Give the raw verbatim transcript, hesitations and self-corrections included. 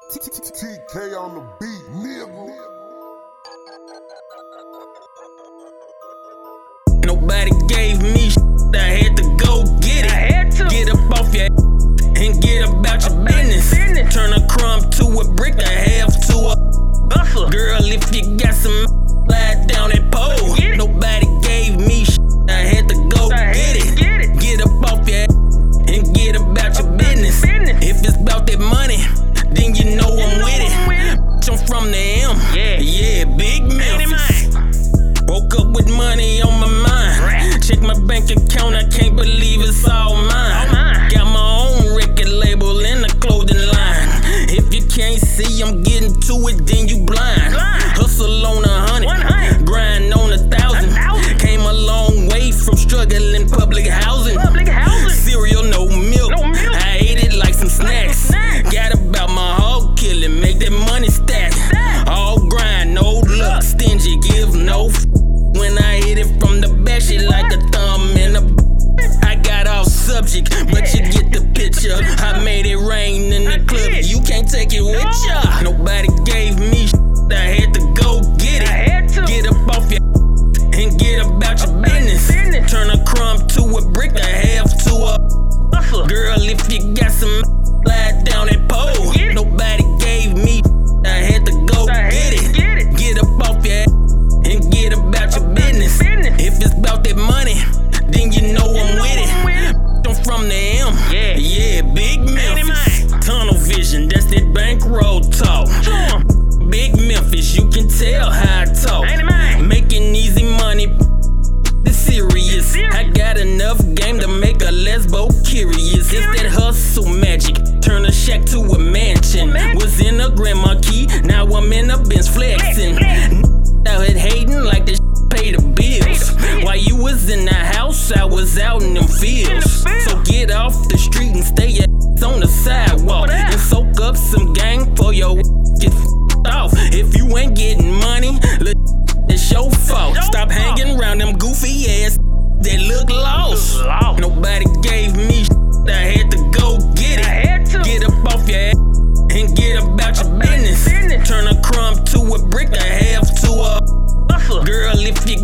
T K on the beat, nigga. Nobody gave me shit, I had to go get it. I had to. Get up off your ass and get about your business. business. Turn a crumb to a brick, a half to a Hustle. girl. If you got some, slide down that pole. Get it. Nobody gave me shit, I had to go I had get to it. get it. Get up off your ass and get about your business. business. If it's about that money, then you know I'm with it. I'm from the M, Yeah. yeah, big Memphis. Woke up with money on my mind. Check my bank account, I can't believe it's all mine. All mine. Got my own record label and a clothing line. If you can't see I'm getting to it, then you blind. Blind. Hustle on a hundred, one hundred. grind on a thousand. A thousand. Came a long way from struggling public housing. Public housing. Cereal, no milk. No milk. I ate it like some snacks. snacks. Got about my hog killing, make that money stack. Stack. All grind, no luck, stingy, give no f. When I hit it from the back, shit like a thumb in a. I got off subject, but you get the picture. I made it rain in the club, did. you can't take it with ya. Nobody gave me shit, I had to go get it. I had to. Get up off your and get about your business. business. Turn a crumb to a brick, a half to a Hustle. girl. If you got some, slide down that pole. Get it. Nobody gave me, I had to go I had get to it. get it. Get up off your and get about your business. business. If it's about that money, then you know I'm with it. I'm from the M, Yeah. yeah, big Memphis. Tunnel vision, that's that bankroll talk. Big Memphis, you can tell how I talk. Ain't it mine? Making easy money, it's serious. serious. I got enough game to make a lesbo curious. It's that hustle magic, turn a shack to a mansion. mansion. Was in a Grand Key, now I'm in a Benz flexing. Out here hating like this pay the bills. While you was in the house, I was out in them fields. So get off the street and stay your on the sidewalk and soak up some gang for your get off. If you ain't getting money, look, it's your fault. Stop hanging around them goofy ass that look lost. Lost. Nobody gave me I had to go get it. I had to. Get up off your ass and get about your business. business. Turn a crumb to a brick, a half to a Hustle. girl. If you